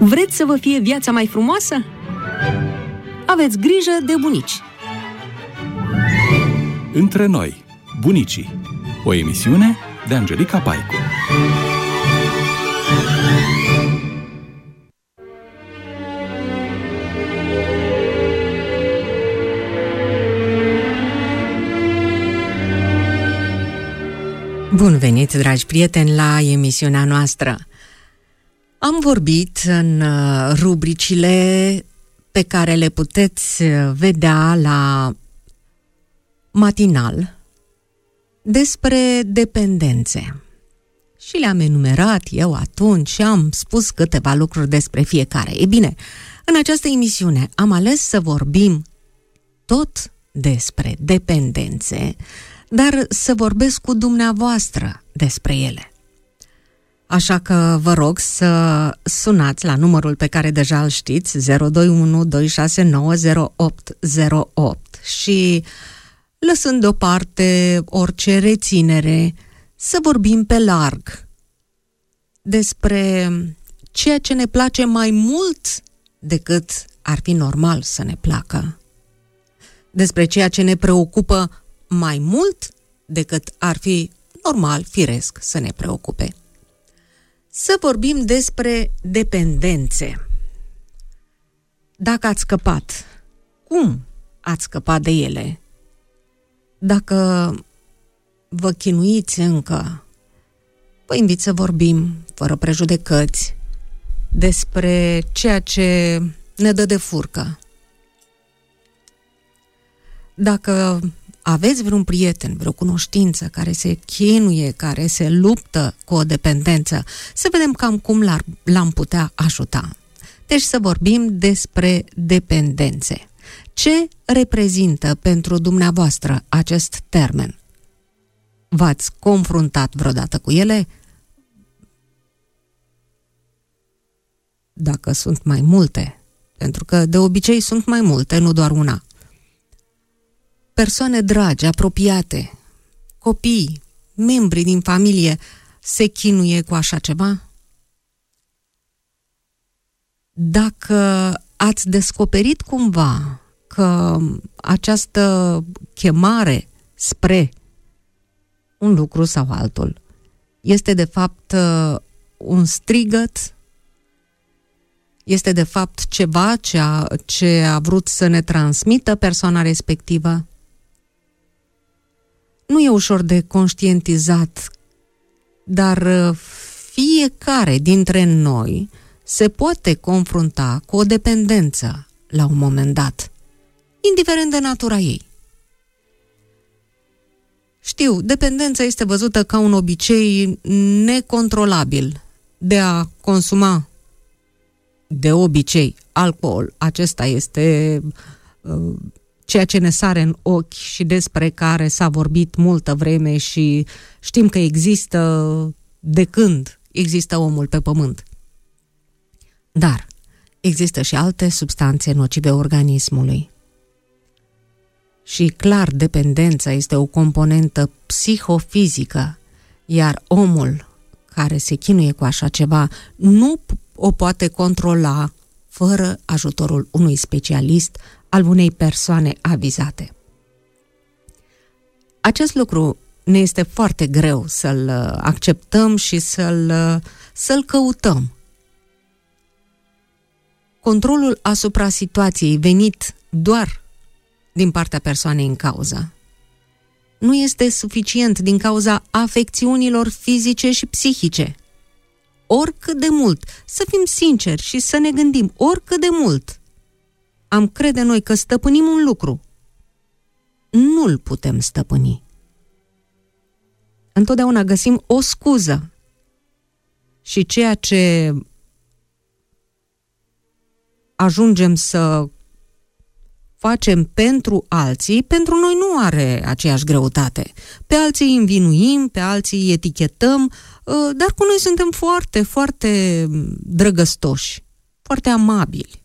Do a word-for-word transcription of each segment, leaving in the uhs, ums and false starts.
Vreți să vă fie viața mai frumoasă? Aveți grijă de bunici. Între noi, bunicii. O emisiune de Angelica Paicu. Bun venit, dragi prieteni, la emisiunea noastră. Am vorbit în rubricile pe care le puteți vedea la matinal despre dependențe. Și le-am enumerat eu atunci și am spus câteva lucruri despre fiecare. E bine, în această emisiune am ales să vorbim tot despre dependențe, dar să vorbesc cu dumneavoastră despre ele. Așa că vă rog să sunați la numărul pe care deja îl știți, zero doi unu doi șase nouă zero opt zero opt, și, lăsând deoparte orice reținere, să vorbim pe larg despre ceea ce ne place mai mult decât ar fi normal să ne placă, despre ceea ce ne preocupă mai mult decât ar fi normal, firesc, să ne preocupe. Să vorbim despre dependențe. Dacă ați scăpat, cum ați scăpat de ele? Dacă vă chinuiți încă, vă invit să vorbim, fără prejudecăți, despre ceea ce ne dă de furcă. Dacă aveți vreun prieten, vreo cunoștință care se chinuie, care se luptă cu o dependență, să vedem cam cum l-ar, l-am putea ajuta. Deci să vorbim despre dependențe. Ce reprezintă pentru dumneavoastră acest termen? V-ați confruntat vreodată cu ele? Dacă sunt mai multe, pentru că de obicei sunt mai multe, nu doar una. Persoane dragi, apropiate, copii, membri din familie se chinuie cu așa ceva? Dacă ați descoperit cumva că această chemare spre un lucru sau altul este de fapt un strigăt, este de fapt ceva ce a, ce a vrut să ne transmită persoana respectivă, nu e ușor de conștientizat, dar fiecare dintre noi se poate confrunta cu o dependență la un moment dat, indiferent de natura ei. Știu, dependența este văzută ca un obicei necontrolabil de a consuma de obicei alcool. Acesta este uh, ceea ce ne sare în ochi și despre care s-a vorbit multă vreme și știm că există de când există omul pe pământ. Dar există și alte substanțe nocive organismului. Și clar, dependența este o componentă psihofizică, iar omul care se chinuie cu așa ceva nu o poate controla fără ajutorul unui specialist, al unei persoane avizate. Acest lucru ne este foarte greu să-l acceptăm și să-l, să-l căutăm. Controlul asupra situației venit doar din partea persoanei în cauză nu este suficient din cauza afecțiunilor fizice și psihice. Oricât de mult, să fim sinceri și să ne gândim, oricât de mult am crede noi că stăpânim un lucru, nu-l putem stăpâni. Întotdeauna găsim o scuză și ceea ce ajungem să facem pentru alții, pentru noi nu are aceeași greutate. Pe alții îi învinuim, pe alții îi etichetăm, dar cu noi suntem foarte, foarte drăgăstoși, foarte amabili.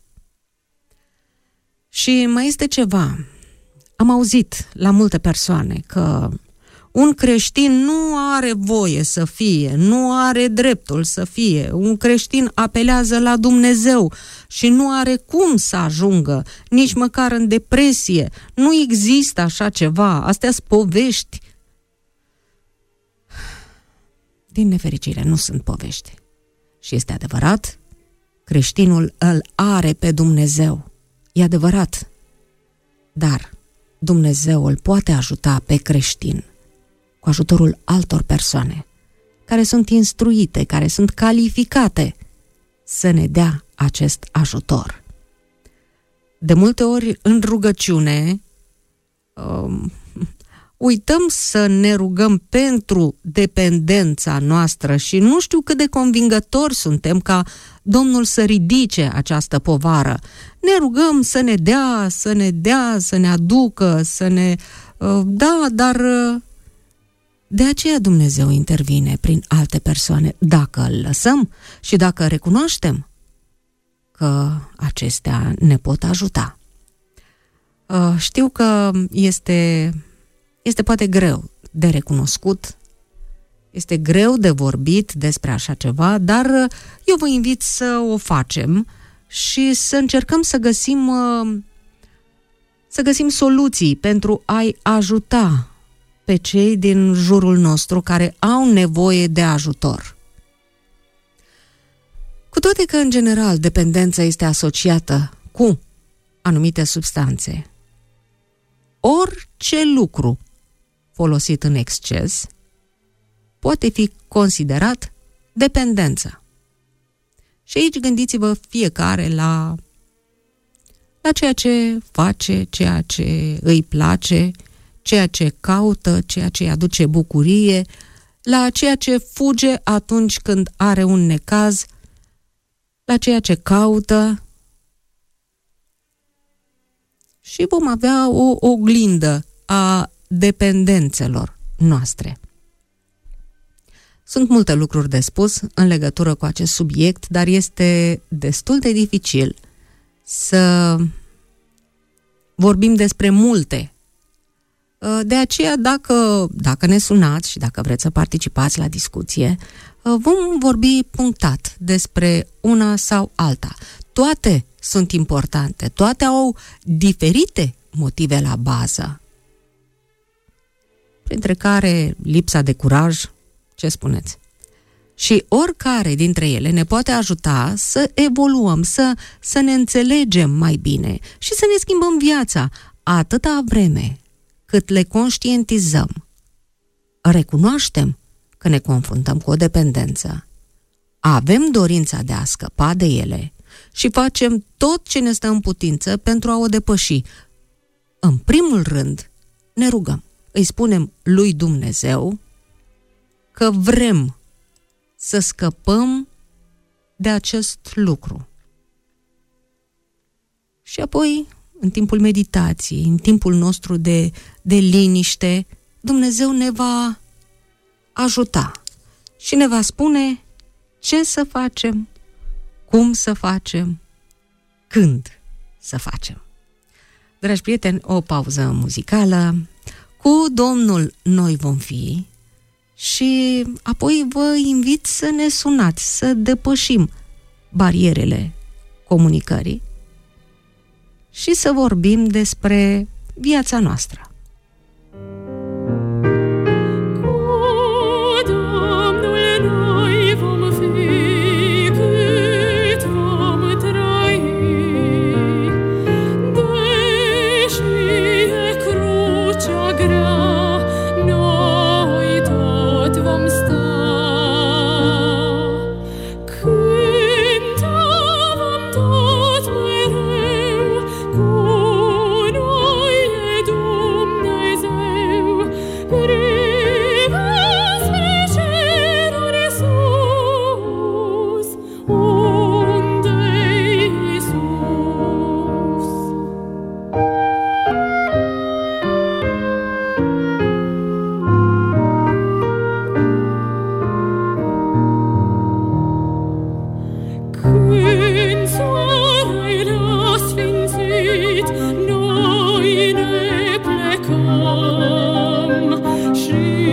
Și mai este ceva. Am auzit la multe persoane că Un creștin nu are voie să fie, nu are dreptul să fie. Un creștin apelează la Dumnezeu și nu are cum să ajungă nici măcar în depresie. Nu există așa ceva. Astea-s povești. Din nefericire, nu sunt povești. Și este adevărat, creștinul îl are pe Dumnezeu. E adevărat. Dar Dumnezeu îl poate ajuta pe creștin cu ajutorul altor persoane care sunt instruite, care sunt calificate să ne dea acest ajutor. De multe ori, în rugăciune, um, uităm să ne rugăm pentru dependența noastră și nu știu cât de convingători suntem ca Domnul să ridice această povară. Ne rugăm să ne dea, să ne dea, să ne aducă, să ne... Uh, da, dar... Uh, de aceea Dumnezeu intervine prin alte persoane, dacă îl lăsăm și dacă recunoaștem că acestea ne pot ajuta. Știu că este, este poate greu de recunoscut, este greu de vorbit despre așa ceva, dar eu vă invit să o facem și să încercăm să găsim, să găsim soluții pentru a-i ajuta pe cei din jurul nostru care au nevoie de ajutor. Cu toate că, în general, dependența este asociată cu anumite substanțe, orice lucru folosit în exces poate fi considerat dependență. Și aici gândiți-vă fiecare la, la ceea ce face, ceea ce îi place, ceea ce caută, ceea ce îi aduce bucurie, la ceea ce fuge atunci când are un necaz, la ceea ce caută. Și vom avea o oglindă a dependențelor noastre. Sunt multe lucruri de spus în legătură cu acest subiect, dar este destul de dificil să vorbim despre multe. De aceea, dacă, dacă ne sunați și dacă vreți să participați la discuție, vom vorbi punctat despre una sau alta. Toate sunt importante, toate au diferite motive la bază, printre care lipsa de curaj, ce spuneți? Și oricare dintre ele ne poate ajuta să evoluăm, să, să ne înțelegem mai bine și să ne schimbăm viața atâta vreme cât le conștientizăm, recunoaștem că ne confruntăm cu o dependență, avem dorința de a scăpa de ele și facem tot ce ne stă în putință pentru a o depăși. În primul rând, ne rugăm, îi spunem lui Dumnezeu că vrem să scăpăm de acest lucru. Și apoi, în timpul meditației, în timpul nostru de, de liniște, Dumnezeu ne va ajuta și ne va spune ce să facem, cum să facem, când să facem. Dragi prieteni, o pauză muzicală. Cu Domnul noi vom fi și apoi vă invit să ne sunați, să depășim barierele comunicării și să vorbim despre viața noastră. Noi ne plecăm și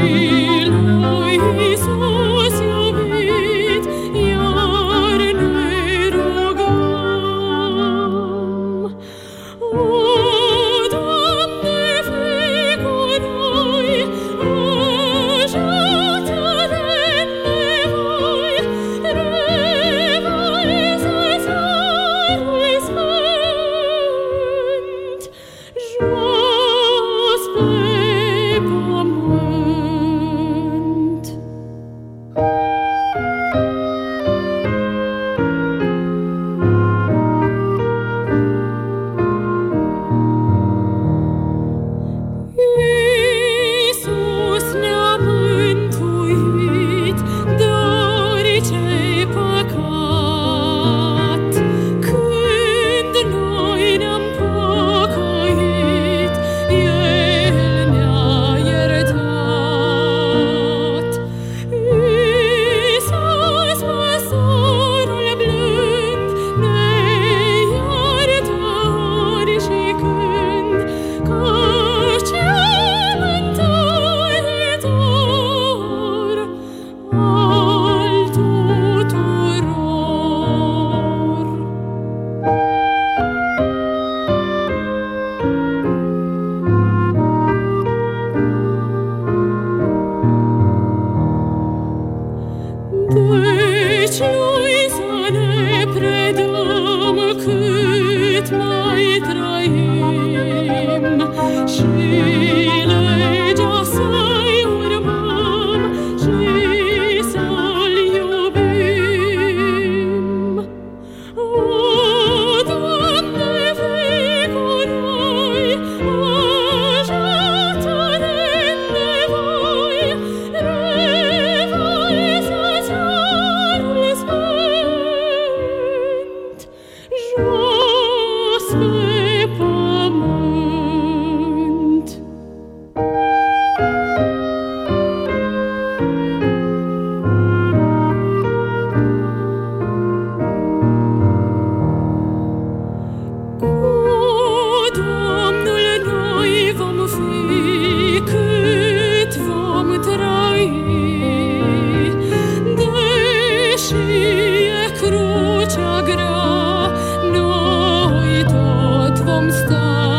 vom sta.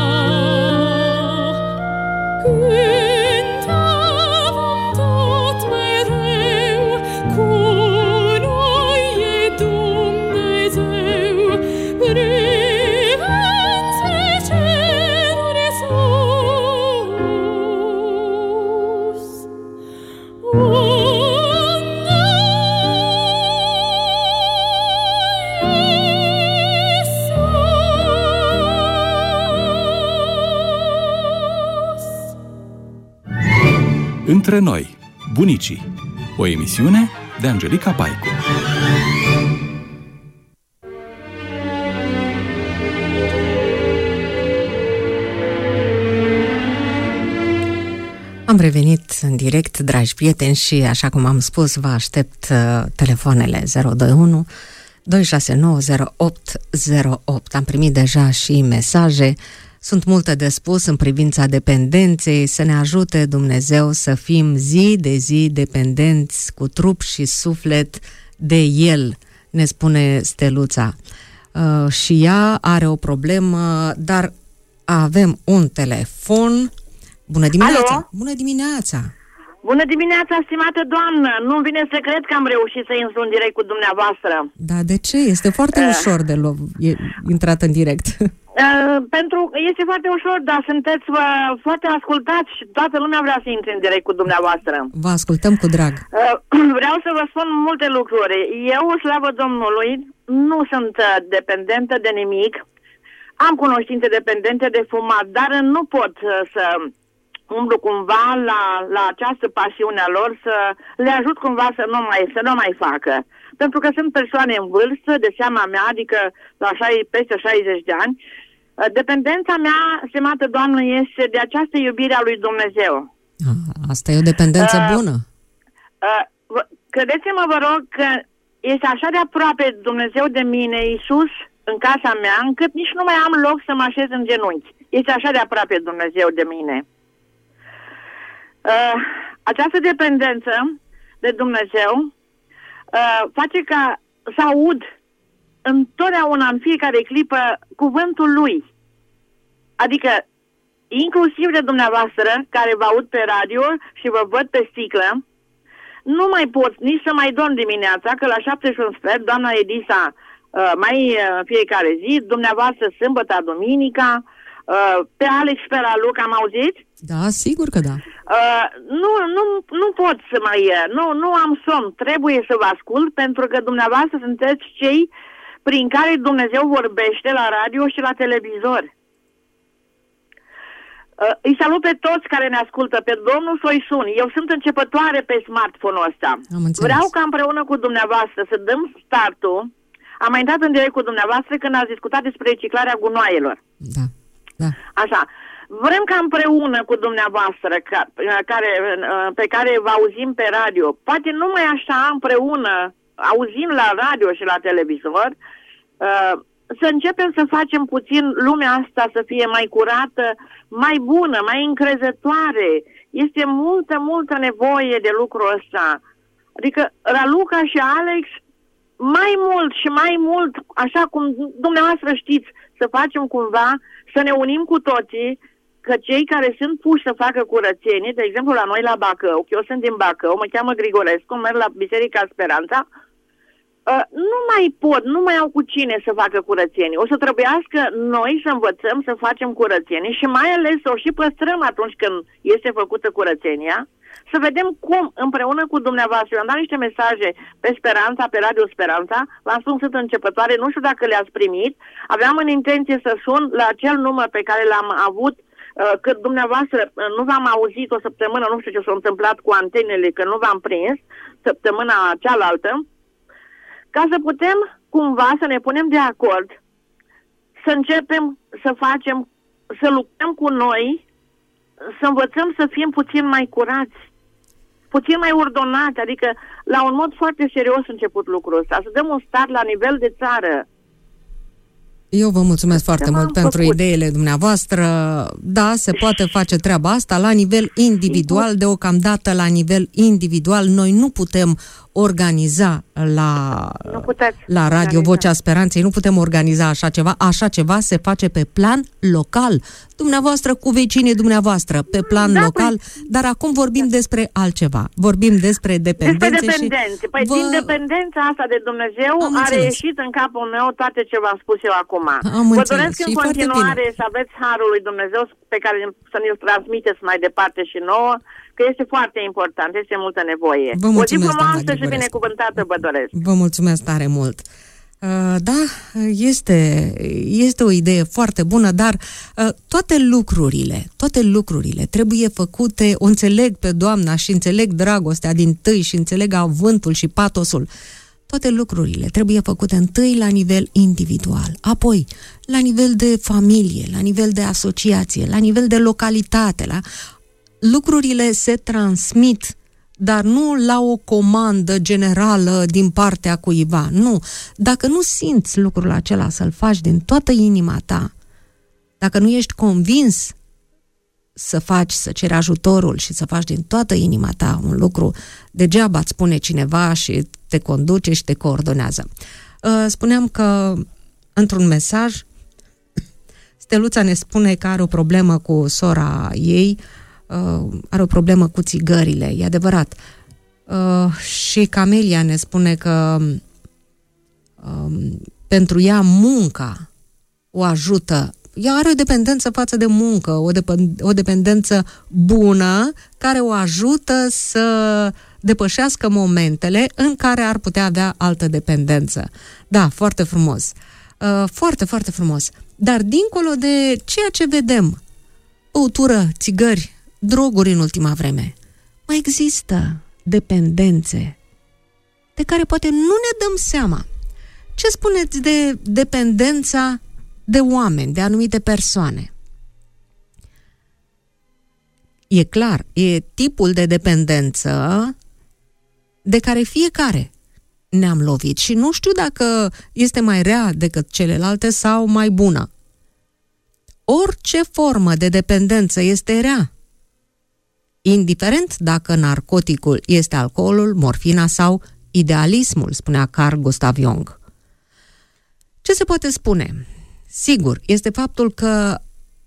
Cânta vom tot mereu, cu noi e Dumnezeu, prevențe ceruri sus. O, Între noi, bunicii. O emisiune de Angelica Paicu. Am revenit în direct, dragi prieteni, și, așa cum am spus, vă aștept uh, telefoanele zero doi unu doi șase nouă zero opt zero opt. Am primit deja și mesaje. Sunt multe de spus în privința dependenței. Să ne ajute Dumnezeu să fim zi de zi dependenți cu trup și suflet de El, ne spune Steluța. Uh, și ea are o problemă, dar avem un telefon. Bună dimineața! Alo? Bună dimineața! Bună dimineața, stimată doamnă! Nu-mi vine să cred că am reușit să intru în direct cu dumneavoastră. Da, de ce? Este foarte uh. ușor de lo- e intrat în direct. Uh, pentru că este foarte ușor, dar sunteți uh, foarte ascultați și toată lumea vrea să intre în direct cu dumneavoastră. Vă ascultăm cu drag. Uh, vreau să vă spun multe lucruri. Eu, slavă Domnului, nu sunt uh, dependentă de nimic. Am cunoștințe dependente de fumat, dar nu pot uh, să umblu cumva la, la această pasiune a lor, să le ajut cumva să nu mai, să nu mai facă. Pentru că sunt persoane în vârstă, de seama mea, adică la peste șaizeci de ani. Dependența mea, stimată doamnă, este de această iubire a lui Dumnezeu. Asta e o dependență uh, bună. Uh, credeți-mă, vă rog, că este așa de aproape Dumnezeu de mine, Iisus, în casa mea, încât nici nu mai am loc să mă așez în genunchi. Este așa de aproape Dumnezeu de mine. Uh, această dependență de Dumnezeu uh, face ca să aud întotdeauna, în fiecare clipă, cuvântul Lui. Adică, inclusiv de dumneavoastră, care vă aud pe radio și vă văd pe sticlă, nu mai pot nici să mai dorm dimineața, că la șapte și un sfert, doamna Edisa uh, mai uh, fiecare zi, dumneavoastră sâmbătă, duminica, uh, pe Alex și pe Raluc, am auzit? Da, sigur că da. Uh, nu, nu, nu pot să mai... Nu, nu am somn. Trebuie să vă ascult, pentru că dumneavoastră sunteți cei prin care Dumnezeu vorbește la radio și la televizor. Uh, îi salut pe toți care ne ascultă, pe domnul Soisun. Eu sunt începătoare pe smartphone-ul ăsta. Vreau ca împreună cu dumneavoastră să dăm startul. Am mai intrat în direct cu dumneavoastră când ați discutat despre reciclarea gunoaielor. Da, da. Așa. Vrem ca împreună cu dumneavoastră, ca, care, pe care vă auzim pe radio, poate numai așa împreună, auzind la radio și la televizor, să începem să facem puțin lumea asta să fie mai curată, mai bună, mai încrezătoare. Este multă, multă nevoie de lucrul ăsta. Adică Raluca și Alex, mai mult și mai mult, așa cum dumneavoastră știți, să facem cumva, să ne unim cu toții, că cei care sunt puși să facă curățenii, de exemplu la noi la Bacău, eu sunt din Bacău, mă cheamă Grigorescu, merg la Biserica Speranța, uh, nu mai pot, nu mai au cu cine să facă curățenii. O să trebuiască noi să învățăm să facem curățenii și mai ales să o și păstrăm atunci când este făcută curățenia, să vedem cum împreună cu dumneavoastră. Eu am dat niște mesaje pe Speranța, pe Radio Speranța, v-am spus, sunt începătoare, nu știu dacă le-ați primit, aveam în intenție să sun la acel număr pe care l-am avut, că dumneavoastră nu v-am auzit o săptămână, nu știu ce s-a întâmplat cu antenele, că nu v-am prins săptămâna cealaltă, ca să putem cumva să ne punem de acord, să începem să facem, să lucrăm cu noi, să învățăm să fim puțin mai curați, puțin mai ordonați, adică la un mod foarte serios început lucrul ăsta, să dăm un start la nivel de țară. Eu vă mulțumesc foarte Ce mult m-am pentru făcut? ideile dumneavoastră. Da, se poate face treaba asta la nivel individual, deocamdată la nivel individual. Noi nu putem organiza la, Nu puteți la Radio organiza. Vocea Speranței, nu putem organiza așa ceva. Așa ceva se face pe plan local. Dumneavoastră cu vecinii dumneavoastră, pe plan Da, local. păi- Dar acum vorbim despre altceva. Vorbim despre dependențe. Despre dependențe. Și Păi vă... din dependența asta de Dumnezeu Am a înțeles. reieșit în capul meu toate ce v-am spus eu acum. Am Vă înțeles doresc și în e foarte continuare bine. să aveți harul lui Dumnezeu pe care să ne-l transmiteți mai departe și nouă, că este foarte important, este multă nevoie. Vă mulțumesc, o zi doamna frumoasă și Grigorescu. binecuvântată vă doresc. Vă mulțumesc tare mult. Uh, Da, este, este o idee foarte bună, dar uh, toate lucrurile, toate lucrurile trebuie făcute, o înțeleg pe doamna și înțeleg dragostea din tâi și înțeleg avântul și patosul. Toate lucrurile trebuie făcute întâi la nivel individual, apoi la nivel de familie, la nivel de asociație, la nivel de localitate. La... Lucrurile se transmit, dar nu la o comandă generală din partea cuiva. Nu. Dacă nu simți lucrul acela să-l faci din toată inima ta, dacă nu ești convins să faci, să ceri ajutorul și să faci din toată inima ta un lucru, degeaba îți spune cineva și te conduce și te coordonează. Spuneam că într-un mesaj Steluța ne spune că are o problemă cu sora ei, are o problemă cu țigările, e adevărat. Și Camelia ne spune că pentru ea munca o ajută. Ea are o dependență față de muncă, o, dep- o dependență bună care o ajută să depășească momentele în care ar putea avea altă dependență. Da, foarte frumos. Uh, foarte, foarte frumos. Dar dincolo de ceea ce vedem, băutură, țigări, droguri în ultima vreme, mai există dependențe de care poate nu ne dăm seama. Ce spuneți de dependența de oameni, de anumite persoane? E clar, e tipul de dependență de care fiecare ne-am lovit și nu știu dacă este mai rea decât celelalte sau mai bună. Orice formă de dependență este rea, indiferent dacă narcoticul este alcoolul, morfina sau idealismul, spunea Carl Gustav Jung. Ce se poate spune? Sigur, este faptul că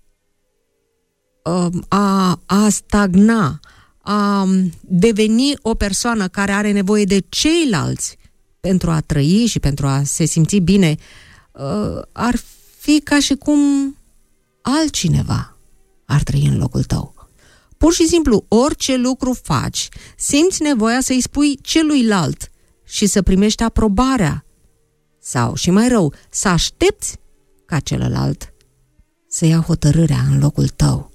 a, a stagna, a deveni o persoană care are nevoie de ceilalți pentru a trăi și pentru a se simți bine, ar fi ca și cum altcineva ar trăi în locul tău. Pur și simplu, orice lucru faci, simți nevoia să-i spui celuilalt și să primești aprobarea. Sau, și mai rău, să aștepți ca celălalt să ia hotărârea în locul tău.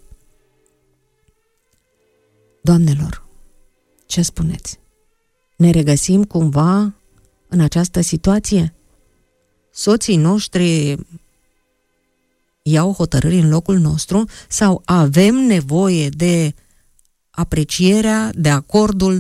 Doamnelor, ce spuneți? Ne regăsim cumva în această situație? Soții noștri iau hotărâri în locul nostru sau avem nevoie de aprecierea, de acordul?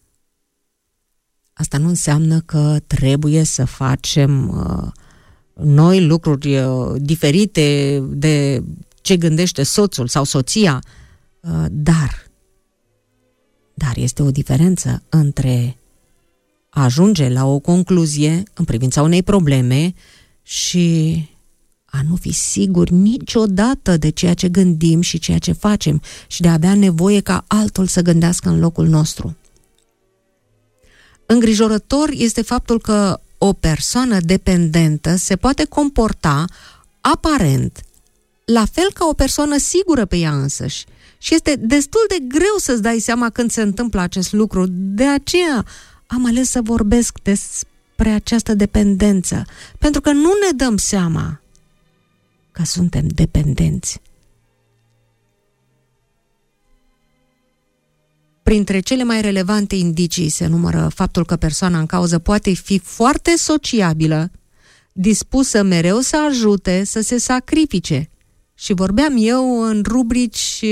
Asta nu înseamnă că trebuie să facem uh, noi lucruri uh, diferite de ce gândește soțul sau soția, uh, dar, dar este o diferență între a ajunge la o concluzie în privința unei probleme și a nu fi sigur niciodată de ceea ce gândim și ceea ce facem și de a avea nevoie ca altul să gândească în locul nostru. Îngrijorător este faptul că o persoană dependentă se poate comporta aparent la fel ca o persoană sigură pe ea însăși și este destul de greu să-ți dai seama când se întâmplă acest lucru. De aceea am ales să vorbesc despre această dependență, pentru că nu ne dăm seama că suntem dependenți. Printre cele mai relevante indicii se numără faptul că persoana în cauză poate fi foarte sociabilă, dispusă mereu să ajute, să se sacrifice. Și vorbeam eu în rubrici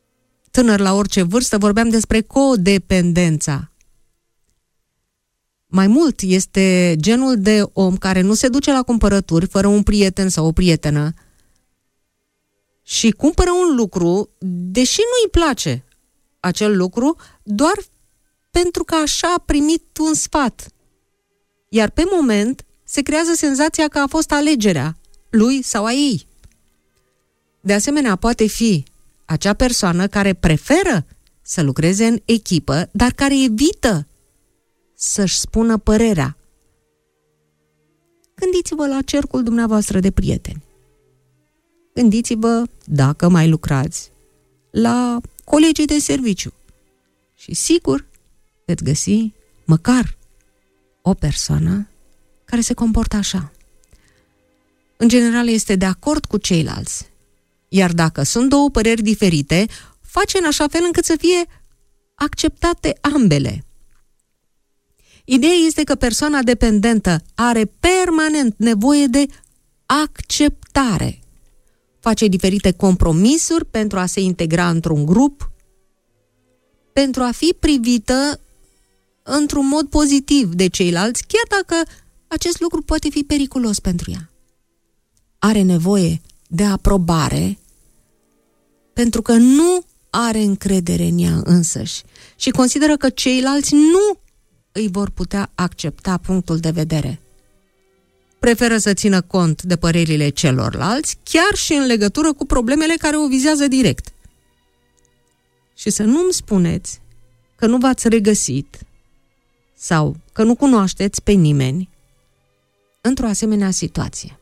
Tânăr la orice vârstă, vorbeam despre codependența. Mai mult, este genul de om care nu se duce la cumpărături fără un prieten sau o prietenă și cumpără un lucru, deși nu-i place acel lucru, doar pentru că așa a primit un sfat. Iar pe moment se creează senzația că a fost alegerea lui sau a ei. De asemenea, poate fi acea persoană care preferă să lucreze în echipă, dar care evită să-și spună părerea. Gândiți-vă la cercul dumneavoastră de prieteni. Gândiți-vă, dacă mai lucrați, la colegii de serviciu. Și sigur veți găsi măcar o persoană care se comportă așa. În general este de acord cu ceilalți. Iar dacă sunt două păreri diferite, face în așa fel încât să fie acceptate ambele. Ideea este că persoana dependentă are permanent nevoie de acceptare. Face diferite compromisuri pentru a se integra într-un grup, pentru a fi privită într-un mod pozitiv de ceilalți, chiar dacă acest lucru poate fi periculos pentru ea. Are nevoie de aprobare pentru că nu are încredere în ea însăși și consideră că ceilalți nu îi vor putea accepta punctul de vedere. Preferă să țină cont de părerile celorlalți, chiar și în legătură cu problemele care o vizează direct. Și să nu-mi spuneți că nu v-ați regăsit sau că nu cunoașteți pe nimeni într-o asemenea situație.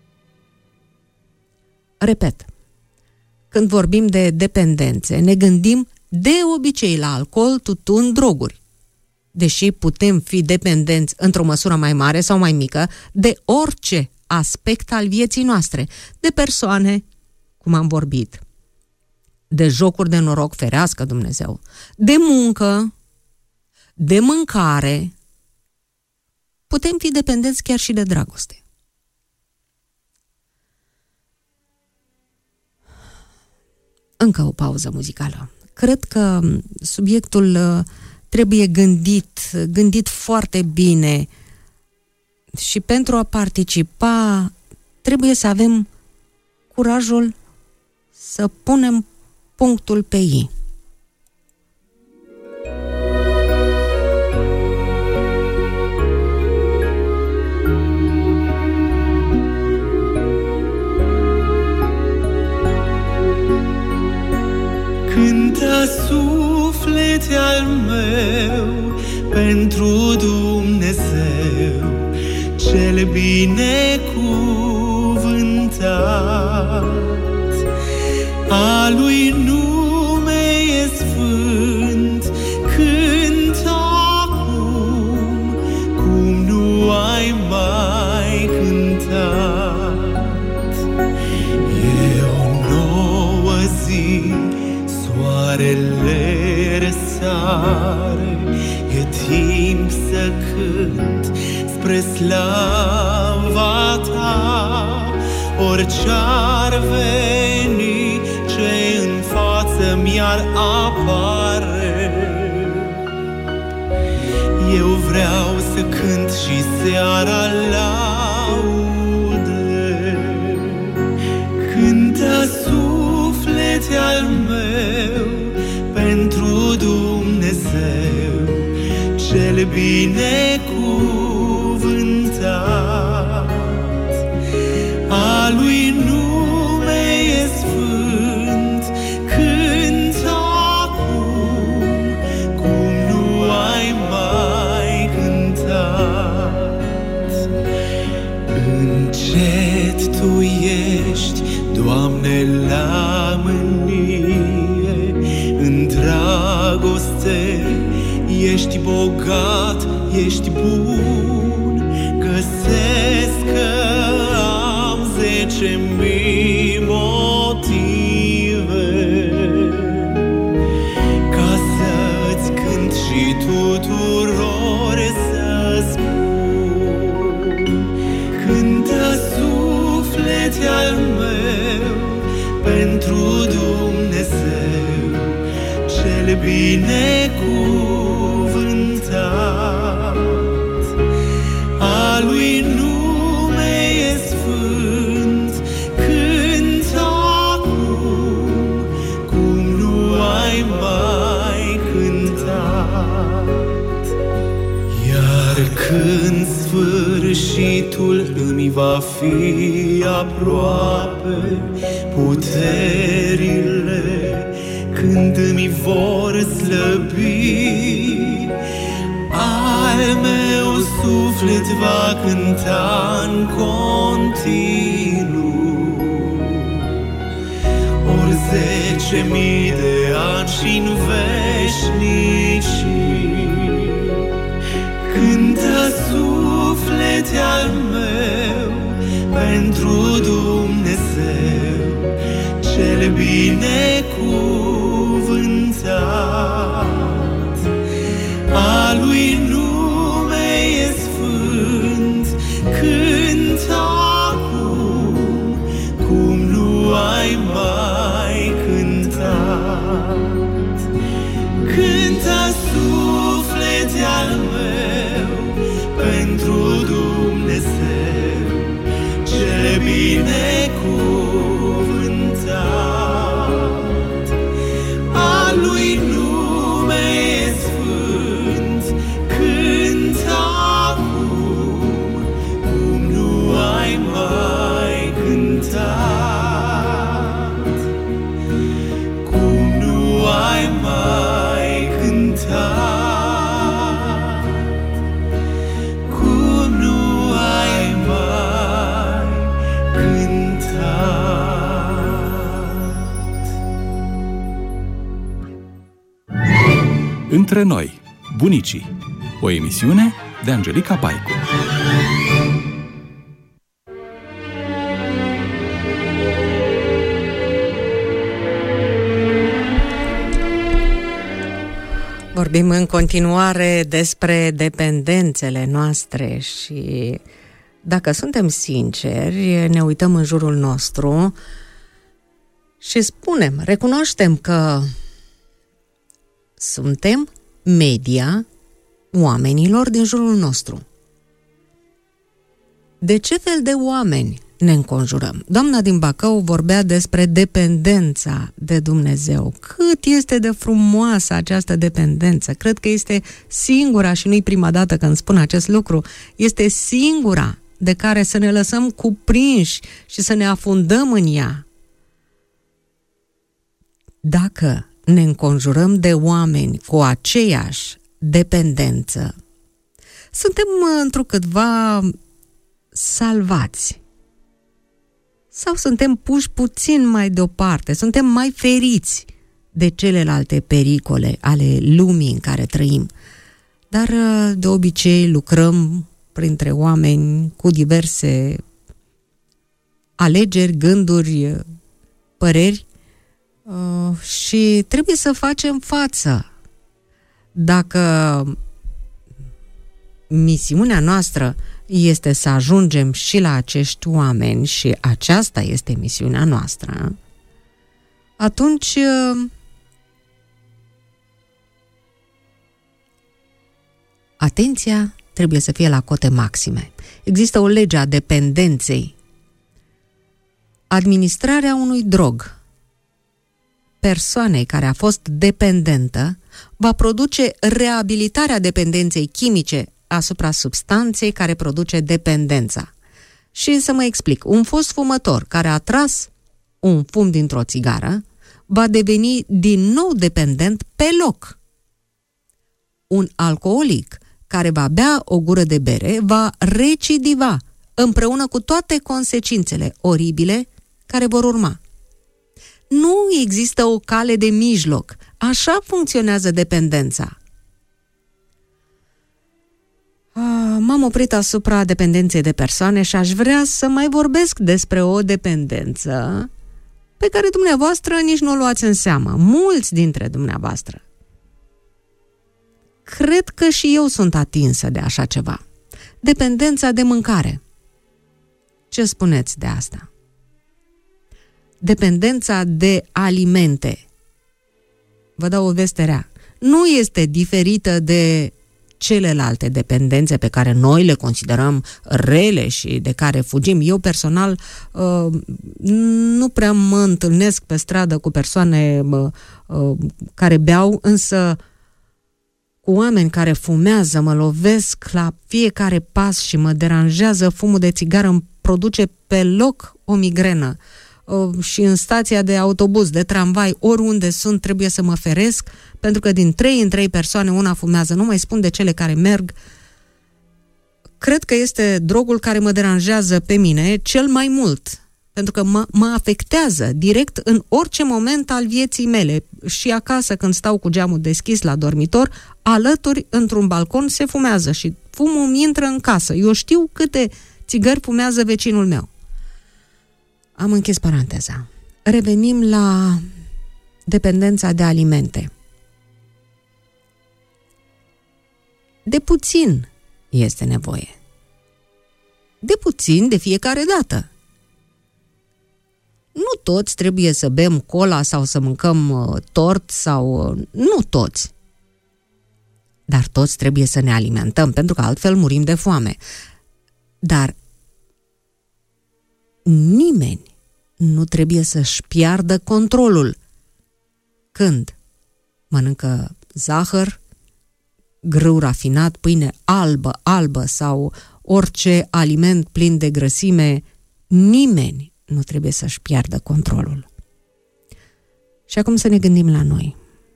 Repet, când vorbim de dependențe, ne gândim de obicei la alcool, tutun, droguri. Deși putem fi dependenți într-o măsură mai mare sau mai mică de orice aspect al vieții noastre, de persoane, cum am vorbit, de jocuri de noroc, ferească Dumnezeu, de muncă, de mâncare, putem fi dependenți chiar și de dragoste. Încă o pauză muzicală. Cred că subiectul trebuie gândit, gândit foarte bine și pentru a participa trebuie să avem curajul să punem punctul pe i. Cântă suflete al meu pentru Dumnezeu cel binecuvântat. A lui nume e sfânt, cântă acum cum nu ai mai cântat. E o nouă zi, soarele răsare, e timp să cânt spre slava ta. Orice-ar veni, ce în față mi-ar apare, eu vreau să cânt și seara laude. Cântă suflete al meu pentru Dumnezeu cel binecuvântat. A lui nume e sfânt, cântă acum cum nu ai mai cântat. Încet tu ești, Doamne, la mânie, în dragoste ești bogat, ești bun. Găsesc că am zece mii motive ca să-ți cânt și tuturor să spun. Cântă suflete al meu pentru Dumnezeu cel binecuvântat. sfârșitul îmi va fi aproape, puterile când îmi vor slăbi, al meu suflet va cânta în continuu. Ori zece mii de ani și-n veșnicii, cântă suflete al meu pentru Dumnezeu cel binecuvântat. A lui nume e sfânt, cântă acum cum nu ai mai cântat. Cântă suflete al meu pentru Dumnezeu cel binecuvântat. A lui nume e sfânt, cântă acum cum nu ai mai cântat, cum nu ai mai cântat, cum nu ai mai cântat. Între noi, bunicii. O emisiune de Angelica Paicu. Vorbim în continuare despre dependențele noastre și dacă suntem sinceri, ne uităm în jurul nostru și spunem, recunoaștem că suntem media oamenilor din jurul nostru. De ce fel de oameni ne înconjurăm? Doamna din Bacău vorbea despre dependența de Dumnezeu. Cât este de frumoasă această dependență! Cred că este singura, și nu-i prima dată când spun acest lucru, este singura de care să ne lăsăm cuprinși și să ne afundăm în ea. Dacă ne înconjurăm de oameni cu aceeași dependență, suntem întrucâtva salvați. Sau suntem puși puțin mai deoparte, suntem mai feriți de celelalte pericole ale lumii în care trăim. Dar de obicei lucrăm printre oameni cu diverse alegeri, gânduri, păreri și trebuie să facem față. Dacă misiunea noastră este să ajungem și la acești oameni și aceasta este misiunea noastră, atunci atenția trebuie să fie la cote maxime. Există o lege a dependenței. Administrarea unui drog persoanei care a fost dependentă va produce reabilitarea dependenței chimice asupra substanței care produce dependența. Și să mă explic, un fost fumător care a tras un fum dintr-o țigară va deveni din nou dependent pe loc. Un alcoolic care va bea o gură de bere va recidiva împreună cu toate consecințele oribile care vor urma. Nu există o cale de mijloc. Așa funcționează dependența. M-am oprit asupra dependenței de persoane și aș vrea să mai vorbesc despre o dependență pe care dumneavoastră nici nu o luați în seamă. Mulți dintre dumneavoastră. Cred că și eu sunt atinsă de așa ceva. Dependența de mâncare. Ce spuneți de asta? Dependența de alimente. Vă dau o veste rea. Nu este diferită de celelalte dependențe pe care noi le considerăm rele și de care fugim. Eu personal nu prea mă întâlnesc pe stradă cu persoane care beau, însă cu oameni care fumează, mă lovesc la fiecare pas și mă deranjează fumul de țigară, îmi produce pe loc o migrenă. Și în stația de autobuz, de tramvai, oriunde sunt, trebuie să mă feresc, pentru că din trei în trei persoane una fumează. Nu mai spun de cele care merg. Cred că este drogul care mă deranjează pe mine cel mai mult, pentru că mă, mă afectează direct în orice moment al vieții mele. Și acasă, când stau cu geamul deschis la dormitor, alături, într-un balcon, se fumează și fumul îmi intră în casă. Eu știu câte țigări fumează vecinul meu. Am închis paranteza. Revenim la dependența de alimente. De puțin este nevoie. De puțin de fiecare dată. Nu toți trebuie să bem cola sau să mâncăm uh, tort sau... Uh, nu toți. Dar toți trebuie să ne alimentăm, pentru că altfel murim de foame. Dar nimeni nu trebuie să-și piardă controlul când mănâncă zahăr, grâu rafinat, pâine albă, albă sau orice aliment plin de grăsime. Nimeni nu trebuie să-și piardă controlul. Și acum să ne gândim la noi.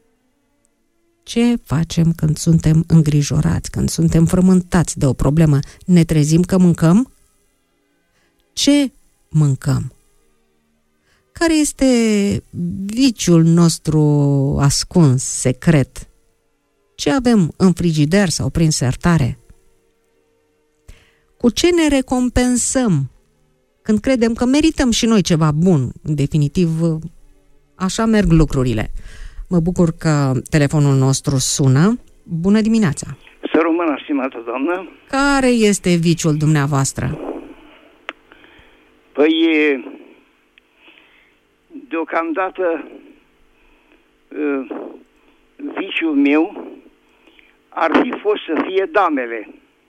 Ce facem când suntem îngrijorați, când suntem frământați de o problemă? Ne trezim că mâncăm? Ce mâncăm? Care este viciul nostru ascuns, secret? Ce avem în frigider sau prin sertare? Cu ce ne recompensăm când credem că merităm și noi ceva bun? În definitiv, așa merg lucrurile. Mă bucur că telefonul nostru sună. Bună dimineața! Să rămână, stimată doamnă. Care este viciul dumneavoastră? Păi, deocamdată, viciul meu ar fi fost să fie damele.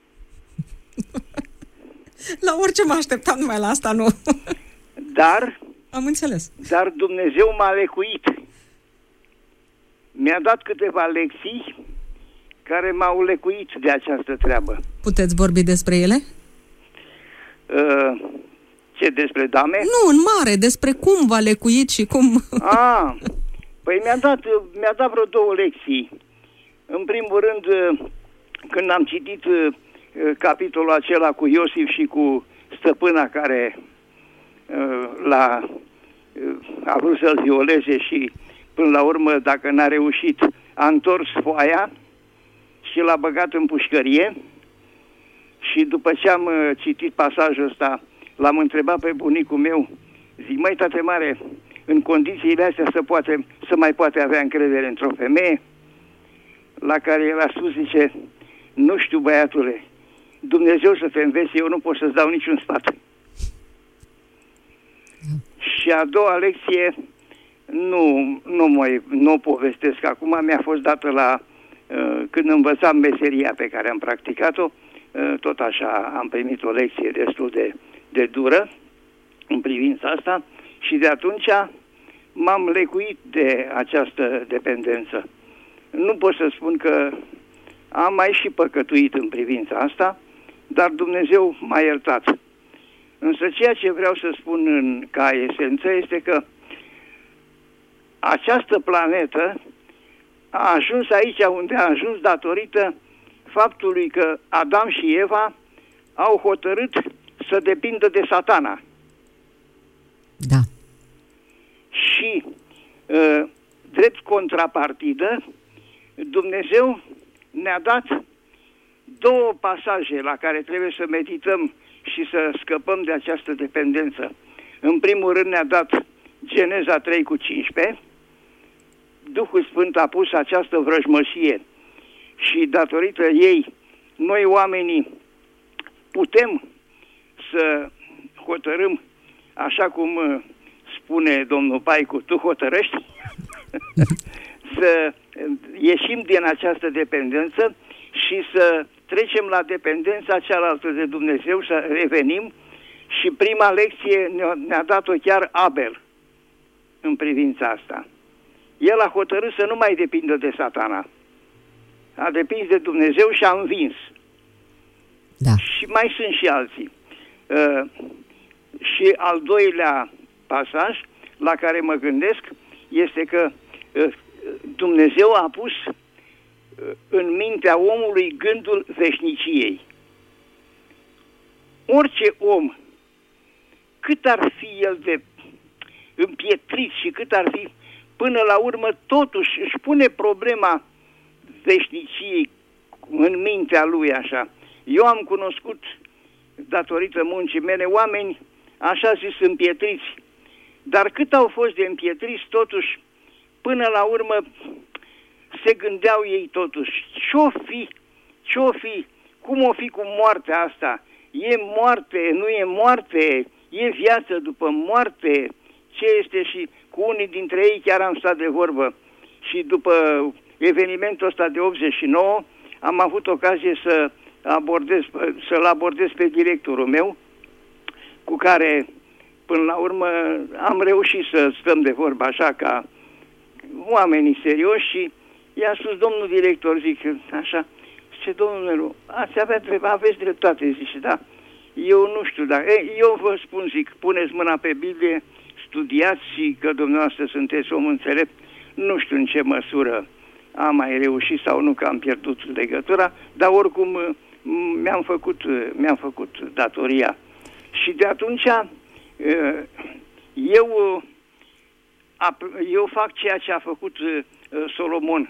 La orice mă așteptam, numai la asta nu. Dar, am înțeles. Dar Dumnezeu m-a lecuit. Mi-a dat câteva lecții care m-au lecuit de această treabă. Puteți vorbi despre ele? Uh, ce, despre dame? Nu, în mare, despre cum v-a lecuit și cum... Ah, păi mi-a dat, mi-a dat vreo două lecții. În primul rând, când am citit capitolul acela cu Iosif și cu stăpâna care l-a, a vrut să-l violeze și până la urmă, dacă n-a reușit, a întors foaia și l-a băgat în pușcărie. Și după ce am citit pasajul ăsta, l-am întrebat pe bunicul meu, zic, măi, tate mare, în condițiile astea să, poate, să mai poate avea încredere într-o femeie? La care el a spus, zice, nu știu, băiatule, Dumnezeu să te înveți, eu nu pot să-ți dau niciun sfat. Mm. Și a doua lecție, nu, nu, mă, nu o povestesc acum, mi-a fost dată la, uh, când învățam meseria pe care am practicat-o, uh, tot așa am primit o lecție destul de, de dură în privința asta și de atunci m-am lecuit de această dependență. Nu pot să spun că am mai și păcătuit în privința asta, dar Dumnezeu m-a iertat. Însă ceea ce vreau să spun în, ca esență este că această planetă a ajuns aici unde a ajuns datorită faptului că Adam și Eva au hotărât să depindă de Satana. Da. Și uh, drept contrapartidă, Dumnezeu ne-a dat două pasaje la care trebuie să medităm și să scăpăm de această dependență. În primul rând ne-a dat Geneza trei cu cincisprezece. Duhul Sfânt a pus această vrăjmășie și datorită ei, noi oamenii putem să hotărâm, așa cum spune domnul Paicu, tu hotărăști, să ieșim din această dependență și să trecem la dependența cealaltă de Dumnezeu, să revenim. Și prima lecție ne-a dat-o chiar Abel în privința asta. El a hotărât să nu mai depindă de Satana. a depins de Dumnezeu și a învins. Da. Și mai sunt și alții. Uh, și al doilea pasaj la care mă gândesc este că uh, Dumnezeu a pus uh, în mintea omului gândul veșniciei. Orice om, cât ar fi el de împietrit și cât ar fi, până la urmă totuși își pune problema veșniciei în mintea lui așa. Eu am cunoscut, datorită muncii mele, oameni așa zis împietriți, dar cât au fost de împietriți, totuși, până la urmă se gândeau ei totuși, ce-o fi, ce-o fi, cum o fi cu moartea asta, e moarte, nu e moarte, e viață după moarte, ce este? Și cu unii dintre ei chiar am stat de vorbă și după evenimentul ăsta de optzeci și nouă am avut ocazie să abordez, să-l abordez pe directorul meu, cu care până la urmă am reușit să stăm de vorbă așa ca oamenii serioși și i-a spus, domnul director, zic așa, zice, domnul Nelu, ați avea dreptate, aveți dreptate, zice, da, eu nu știu, dar eu vă spun, zic, puneți mâna pe Biblie, studiați și că dumneavoastră sunteți om înțelept, nu știu în ce măsură am mai reușit sau nu, că am pierdut legătura, dar oricum mi-am făcut, mi-am făcut datoria. Și de atunci eu, eu fac ceea ce a făcut Solomon.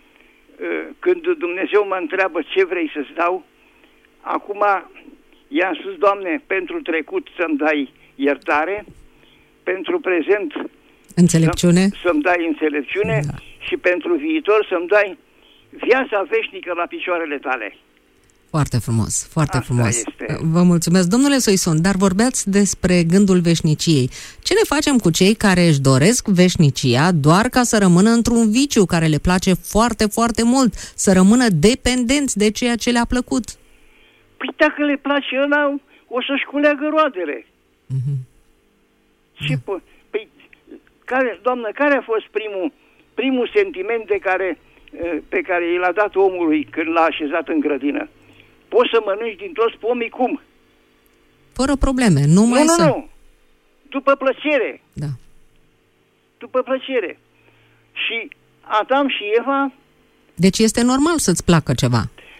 Când Dumnezeu mă întreabă ce vrei să-ți dau, acum i-am spus, Doamne, pentru trecut să-mi dai iertare, pentru prezent înțelepciune, să, să-mi dai înțelepciune, da, și pentru viitor să-mi dai viața veșnică la picioarele tale. Foarte frumos, foarte Asta frumos. este. Vă mulțumesc. Domnule Soisun, dar vorbeați despre gândul veșniciei. Ce ne facem cu cei care își doresc veșnicia doar ca să rămână într-un viciu care le place foarte, foarte mult, să rămână dependenți de ceea ce le-a plăcut? Păi dacă le place ăla, o să-și culeagă roadele. Mm-hmm. Și da. Păi, care, doamnă, care a fost primul, primul sentiment de care, pe care i l-a dat omului când l-a așezat în grădină? Poți să mănânci din toți pomii cum? Fără probleme, nu mai Nu, să... nu, nu. După plăcere. Da. După plăcere. Și Adam și Eva... Deci este normal să-ți placă ceva.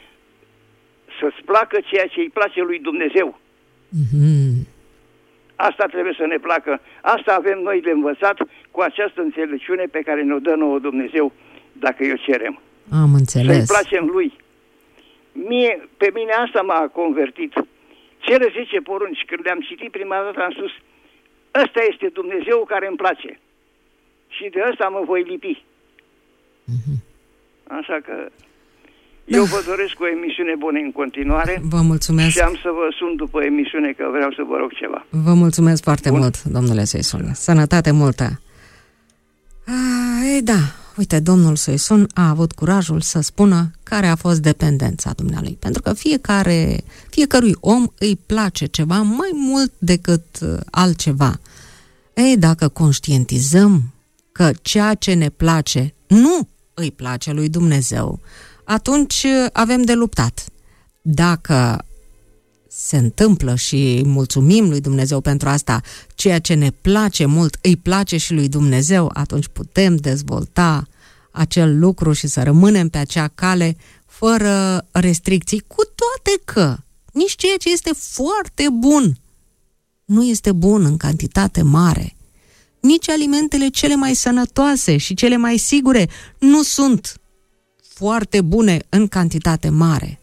Să-ți placă ceea ce îi place lui Dumnezeu. Mm-hmm. Asta trebuie să ne placă. Asta avem noi de învățat cu această înțelepciune pe care ne-o dă nouă Dumnezeu, dacă eu cerem. Am înțeles. Să-i placem lui. Mie, pe mine asta m-a convertit. Cele zece porunci, când le-am citit prima dată, am spus, ăsta este Dumnezeu care îmi place. Și de ăsta mă voi lipi. Mm-hmm. Așa că da. Eu vă doresc o emisiune bună în continuare. Vă mulțumesc. Și am să vă sun după emisiune că vreau să vă rog ceva. Vă mulțumesc foarte Bun. mult, domnule Soisun. Sănătate multă. A, ei da, uite, domnul Soisun a avut curajul să spună care a fost dependența dumnealui. Pentru că fiecare, fiecărui om îi place ceva mai mult decât altceva. Ei, dacă conștientizăm că ceea ce ne place nu îi place lui Dumnezeu, atunci avem de luptat. Dacă se întâmplă și mulțumim lui Dumnezeu pentru asta, ceea ce ne place mult îi place și lui Dumnezeu, atunci putem dezvolta acel lucru și să rămânem pe acea cale fără restricții, cu toate că nici ceea ce este foarte bun nu este bun în cantitate mare. Nici alimentele cele mai sănătoase și cele mai sigure nu sunt foarte bune în cantitate mare.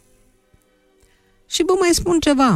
Și vă mai spun ceva.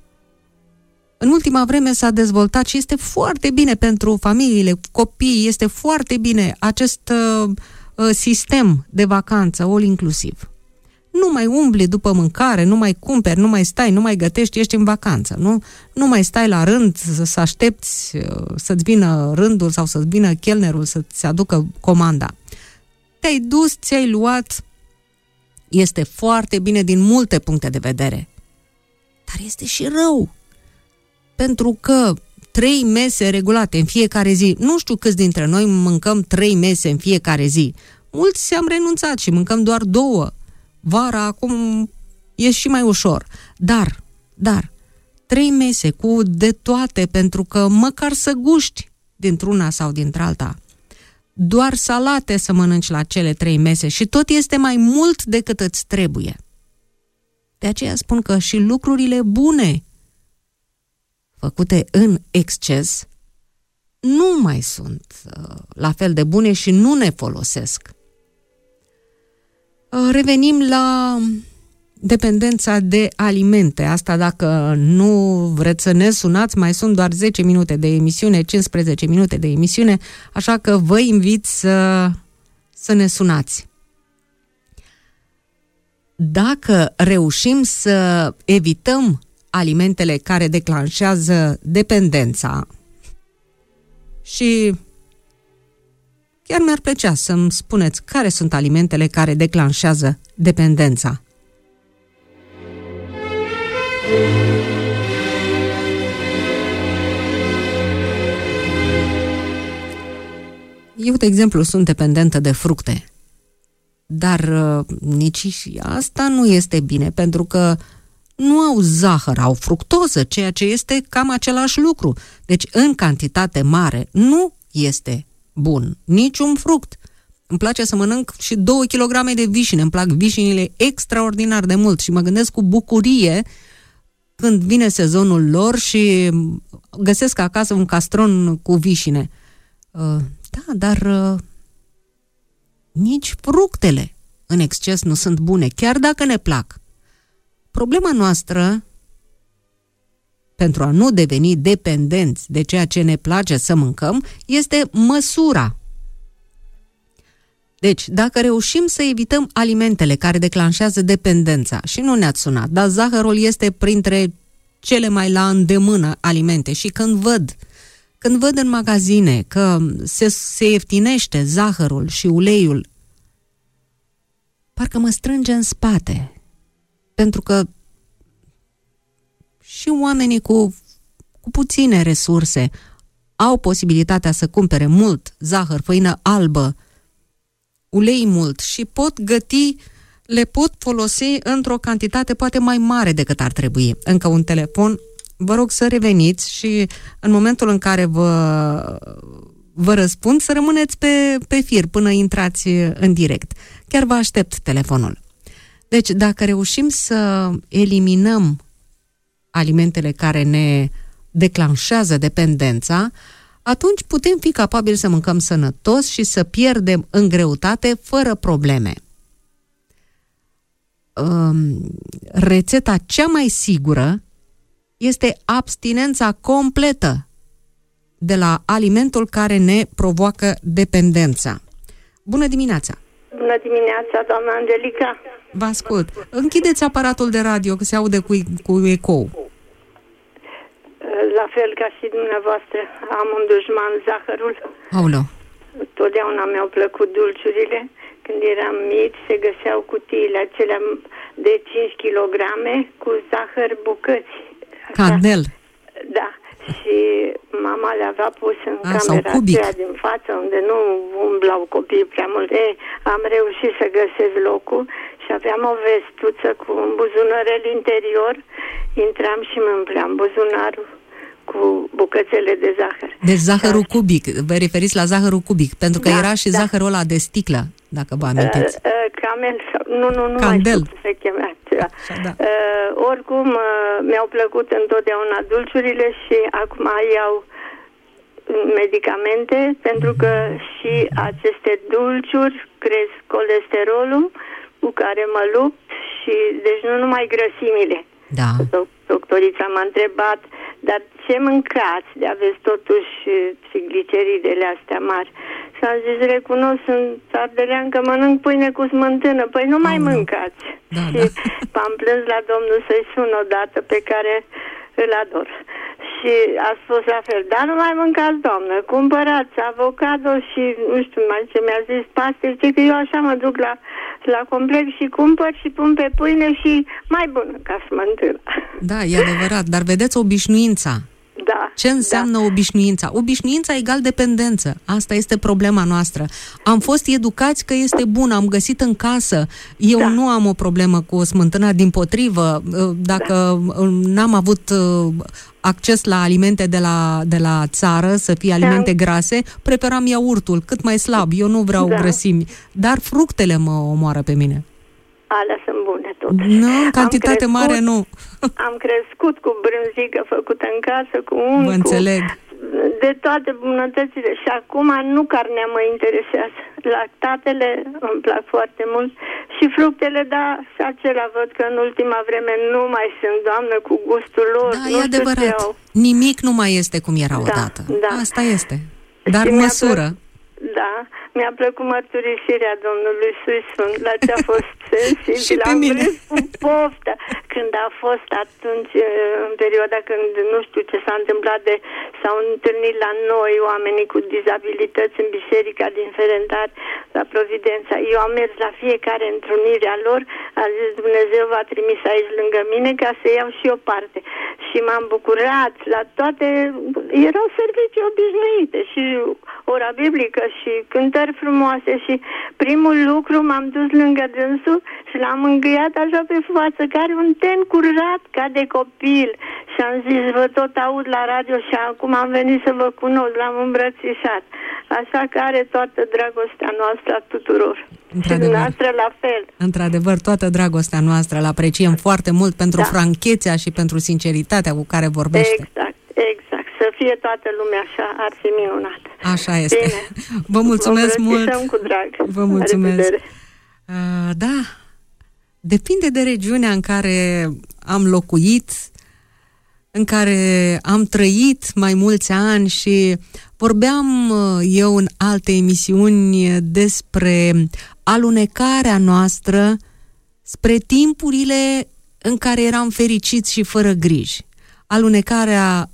În ultima vreme s-a dezvoltat și este foarte bine pentru familiile, copii, este foarte bine acest uh, sistem de vacanță all-inclusiv. Nu mai umbli după mâncare, nu mai cumperi, nu mai stai, nu mai gătești, ești în vacanță, nu? Nu mai stai la rând să, să aștepți să-ți vină rândul sau să-ți vină chelnerul să-ți aducă comanda. Te-ai dus, ți-ai luat, este foarte bine din multe puncte de vedere. Dar este și rău. Pentru că trei mese regulate în fiecare zi, nu știu câți dintre noi mâncăm trei mese în fiecare zi. Mulți am renunțat și mâncăm doar două. vara acum e și mai ușor. Dar, dar, trei mese cu de toate, pentru că măcar să guști dintr-una sau dintr-alta. Doar salate să mănânci la cele trei mese și tot este mai mult decât îți trebuie. De aceea spun că și lucrurile bune făcute în exces nu mai sunt uh, la fel de bune și nu ne folosesc. Uh, revenim la dependența de alimente. Asta dacă nu vreți să ne sunați, mai sunt doar zece minute de emisiune, cincisprezece minute de emisiune, așa că vă invit să, să ne sunați. Dacă reușim să evităm alimentele care declanșează dependența, și chiar mi-ar plăcea să-mi spuneți care sunt alimentele care declanșează dependența. Eu, de exemplu, sunt dependentă de fructe, dar uh, nici și asta nu este bine, pentru că nu au zahăr, au fructoză, ceea ce este cam același lucru. Deci, în cantitate mare, nu este bun niciun fruct. Îmi place să mănânc și două kilograme de vișine, îmi plac vișinile extraordinar de mult și mă gândesc cu bucurie când vine sezonul lor și găsesc acasă un castron cu vișine. Uh, da, dar uh, nici fructele în exces nu sunt bune, chiar dacă ne plac. Problema noastră, pentru a nu deveni dependenți de ceea ce ne place să mâncăm, este măsura. Deci, dacă reușim să evităm alimentele care declanșează dependența, și nu ne-ați sunat, dar zahărul este printre cele mai la îndemână alimente, și când văd, când văd în magazine că se, se ieftinește zahărul și uleiul, parcă mă strânge în spate. Pentru că și oamenii cu, cu puține resurse au posibilitatea să cumpere mult zahăr, făină albă, ulei mult și pot găti, le pot folosi într-o cantitate poate mai mare decât ar trebui. Încă un telefon, vă rog să reveniți și în momentul în care vă, vă răspund să rămâneți pe, pe fir până intrați în direct. Chiar vă aștept telefonul. Deci, dacă reușim să eliminăm alimentele care ne declanșează dependența, atunci putem fi capabili să mâncăm sănătos și să pierdem în greutate fără probleme. Rețeta cea mai sigură este abstinența completă de la alimentul care ne provoacă dependența. Bună dimineața! Bună dimineața, doamna Angelica! Vă ascult. Închideți aparatul de radio, că se aude cu, cu ecou. La fel ca și dumneavoastră, am un dușman, zahărul. Aoleu. Totdeauna mi-au plăcut dulciurile. Când eram mici, se găseau cutiile acelea de cinci kilograme cu zahăr bucăți. Canel. Da. Și mama le avea pus în A, camera aceea din față, unde nu umblau copiii prea mult. Ei, am reușit să găsesc locul și aveam o vestuță cu un buzunărel interior. Intram și mă împleam buzunarul cu bucățele de zahăr. Deci zahărul și cubic, vă referiți la zahărul cubic, pentru că da, era și da. zahărul ăla de sticlă, dacă vă amintiți. Uh, uh, camel, nu, nu, nu Candel. mai știu cum se chemea ceva. Așa, da. uh, oricum, uh, mi-au plăcut întotdeauna dulciurile și acum iau medicamente, pentru că și aceste dulciuri cresc colesterolul cu care mă lupt și deci nu numai grăsimile. Da. Doctorița m-a întrebat, dar ce mâncați de aveți totuși trigliceridele astea mari? Și am zis, recunosc, sunt ardelean că mănânc pâine cu smântână. Păi nu mai oh, mâncați. Da, și da. m-am plâns la Domnul să-i sun odată, pe care îl ador. Și a spus la fel, dar nu mai mâncați, doamnă, cumpărați avocado și nu știu mai ce mi-a zis, paste, știi că eu așa mă duc la, la complex și cumpăr și pun pe pâine și mai bună ca smântână. Da, e adevărat, dar vedeți obișnuința. Da, Ce înseamnă da. obișnuința? Obișnuința egal dependență. Asta este problema noastră. Am fost educați că este bun, am găsit în casă. Eu Da. nu am o problemă cu smântâna, dimpotrivă. Dacă Da. n-am avut acces la alimente de la, de la țară, să fie alimente grase, preferam iaurtul, cât mai slab. Eu nu vreau Da. grăsimi. Dar fructele mă omoară pe mine. Alea sunt bune totuși. Nu, în cantitate crescut, mare nu. Am crescut cu brânzică făcută în casă, cu un, Vă înțeleg. cu de toate bunătățile. Și acum nu carnea mă interesează. Lactatele îmi plac foarte mult și fructele, da, și acelea văd că în ultima vreme nu mai sunt, Doamnă, cu gustul lor. Da, nu e adevărat. Nimic nu mai este cum era Da, odată. da. Asta este. Dar Și mi-a măsură. Da, mi-a plăcut mărturisirea domnului Sfânt, la ce a fost sensibil. Și pe Am mine. râs cu poftă când a fost atunci, în perioada când nu știu ce s-a întâmplat, de s-au întâlnit la noi oamenii cu dizabilități în biserica din Ferentari, la Providența. Eu am mers la fiecare întrunire a lor, a zis Dumnezeu v-a trimis aici lângă mine ca să iau și eu parte. Și m-am bucurat la toate, erau servicii obișnuite și ora biblică și cântări frumoase și primul lucru m-am dus lângă dânsul și l-am îngâiat așa pe față, care un ten curat ca de copil și am zis, vă tot aud la radio și acum am venit să vă cunosc, l-am îmbrățișat. Așa că are toată dragostea noastră a tuturor. Și dumneavoastră la fel. Într-adevăr, toată dragostea noastră îl apreciem foarte mult pentru Da. franchețea și pentru sinceritatea cu care vorbește. Exact, exact. Să fie toată lumea așa, ar fi minunat. Așa este. Bine. Vă mulțumesc Vă mult. îmbrățișăm cu drag. Vă mulțumesc. La revedere. Uh, da, depinde de regiunea în care am locuit, în care am trăit mai mulți ani și vorbeam uh, eu în alte emisiuni despre alunecarea noastră spre timpurile în care eram fericiți și fără griji. Alunecarea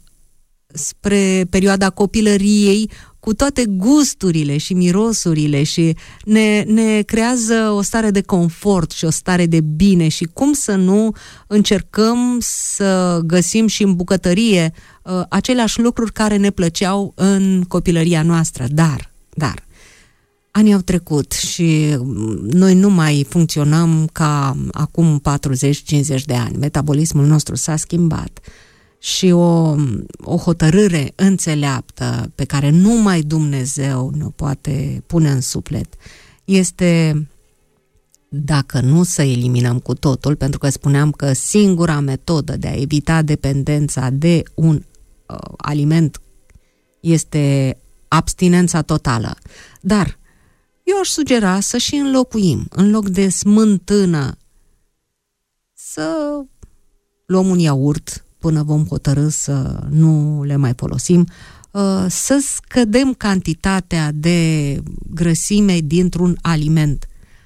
spre perioada copilăriei cu toate gusturile și mirosurile și ne, ne creează o stare de confort și o stare de bine și cum să nu încercăm să găsim și în bucătărie uh, aceleași lucruri care ne plăceau în copilăria noastră. Dar, dar, anii au trecut și noi nu mai funcționăm ca acum patruzeci cincizeci de ani. Metabolismul nostru s-a schimbat. Și o, o hotărâre înțeleaptă pe care numai Dumnezeu ne poate pune în suflet este, dacă nu să eliminăm cu totul, pentru că spuneam că singura metodă de a evita dependența de un uh, aliment este abstinența totală. Dar eu aș sugera să și înlocuim, în loc de smântână, să luăm un iaurt până vom hotărâ să nu le mai folosim, să scădem cantitatea de grăsime dintr-un aliment.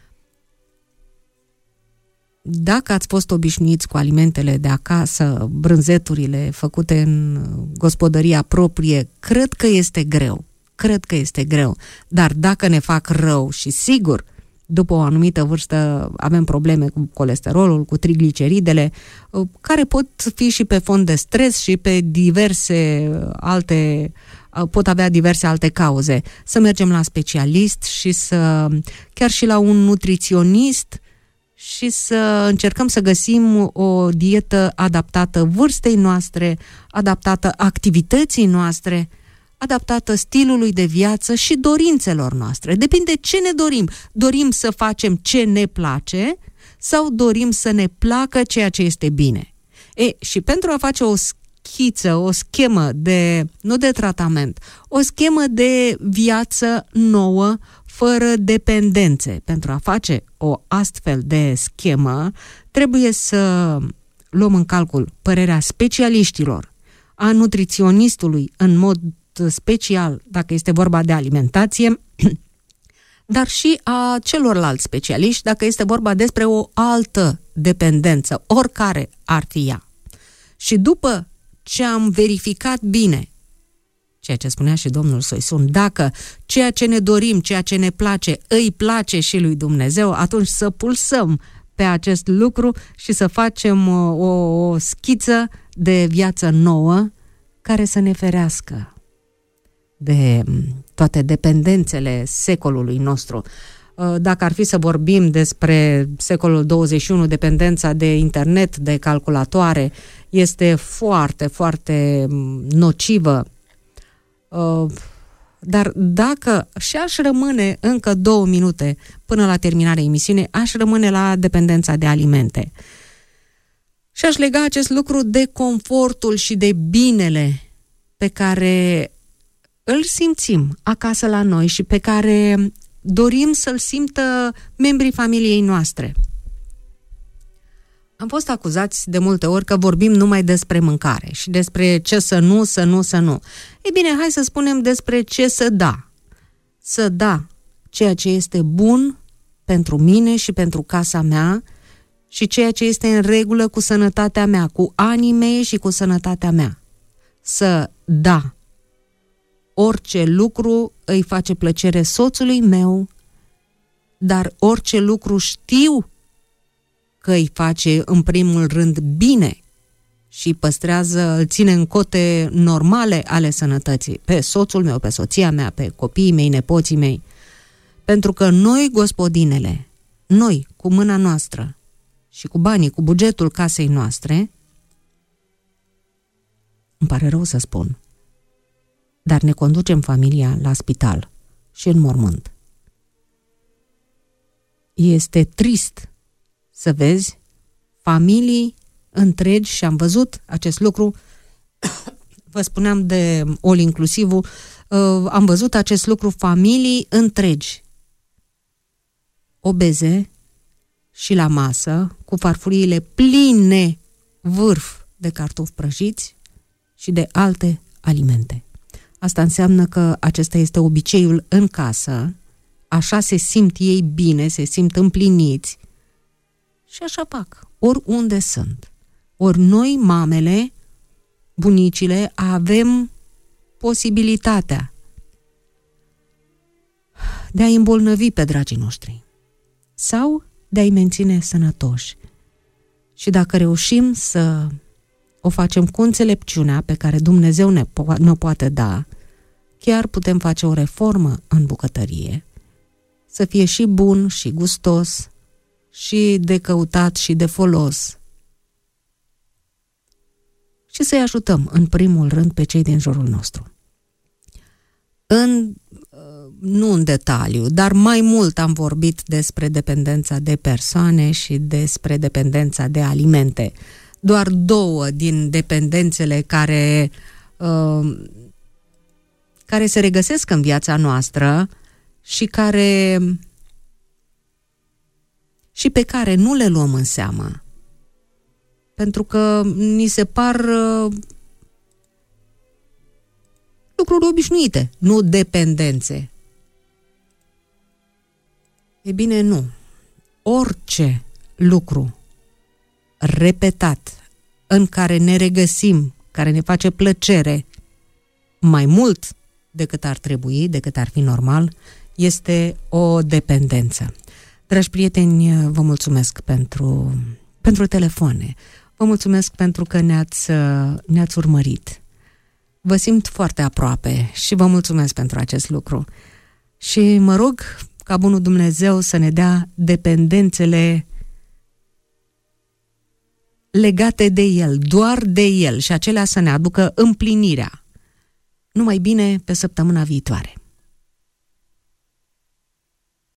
Dacă ați fost obișnuiți cu alimentele de acasă, brânzeturile făcute în gospodăria proprie, cred că este greu. Cred că este greu. Dar dacă ne fac rău și sigur, după o anumită vârstă avem probleme cu colesterolul, cu trigliceridele, care pot fi și pe fond de stres și pe diverse alte, pot avea diverse alte cauze. Să mergem la specialist și să, chiar și la un nutriționist, și să încercăm să găsim o dietă adaptată vârstei noastre, adaptată activității noastre, adaptată stilului de viață și dorințelor noastre. Depinde ce ne dorim. Dorim să facem ce ne place sau dorim să ne placă ceea ce este bine. E, și pentru a face o schiță, o schemă de, nu de tratament, o schemă de viață nouă, fără dependențe. Pentru a face o astfel de schemă, trebuie să luăm în calcul părerea specialiștilor, a nutriționistului în mod special, dacă este vorba de alimentație, dar și a celorlalți specialiști, dacă este vorba despre o altă dependență, oricare ar fi ea. Și după ce am verificat bine, ceea ce spunea și domnul Soisun, dacă ceea ce ne dorim, ceea ce ne place, îi place și lui Dumnezeu, atunci să pulsăm pe acest lucru și să facem o, o schiță de viață nouă, care să ne ferească de toate dependențele secolului nostru. Dacă ar fi să vorbim despre secolul douăzeci și unu, dependența de internet, de calculatoare, este foarte, foarte nocivă. Dar dacă și aș rămâne încă două minute până la terminarea emisiunii, aș rămâne la dependența de alimente. Și aș lega acest lucru de confortul și de binele pe care îl simțim acasă la noi și pe care dorim să-l simtă membrii familiei noastre. Am fost acuzați de multe ori că vorbim numai despre mâncare și despre ce să nu, să nu, să nu. Ei bine, hai să spunem despre ce să da. Să da ceea ce este bun pentru mine și pentru casa mea și ceea ce este în regulă cu sănătatea mea, cu anii mei și cu sănătatea mea. Să da orice lucru îi face plăcere soțului meu, dar orice lucru știu că îi face în primul rând bine și păstrează, îl ține în cote normale ale sănătății, pe soțul meu, pe soția mea, pe copiii mei, nepoții mei. Pentru că noi, gospodinele, noi, cu mâna noastră și cu banii, cu bugetul casei noastre, îmi pare rău să spun, dar ne conducem familia la spital și în mormânt. Este trist să vezi familii întregi, și am văzut acest lucru, vă spuneam de all inclusivul, am văzut acest lucru, familii întregi, obeze și la masă, cu farfuriile pline vârf de cartofi prăjiți și de alte alimente. Asta înseamnă că acesta este obiceiul în casă, așa se simt ei bine, se simt împliniți și așa fac, oriunde sunt. Ori noi, mamele, bunicile, avem posibilitatea de a-i îmbolnăvi pe dragii noștri sau de a-i menține sănătoși. Și dacă reușim să o facem cu înțelepciunea pe care Dumnezeu ne, po- ne poate da, chiar putem face o reformă în bucătărie, să fie și bun și gustos și de căutat și de folos. Și să-i ajutăm în primul rând pe cei din jurul nostru. În, nu în detaliu, dar mai mult am vorbit despre dependența de persoane și despre dependența de alimente. Doar două din dependențele care, uh, care se regăsesc în viața noastră și care și pe care nu le luăm în seamă. Pentru că ni se par uh, lucruri obișnuite, nu dependențe. E bine, nu. Orice lucru repetat în care ne regăsim, care ne face plăcere mai mult decât ar trebui, decât ar fi normal, este o dependență. Dragi prieteni, vă mulțumesc pentru, pentru telefoane. Vă mulțumesc pentru că ne-ați, ne-ați urmărit. Vă simt foarte aproape și vă mulțumesc pentru acest lucru. Și mă rog ca bunul Dumnezeu să ne dea dependențele legate de El, doar de El, și acelea să ne aducă împlinirea. Numai bine pe săptămâna viitoare.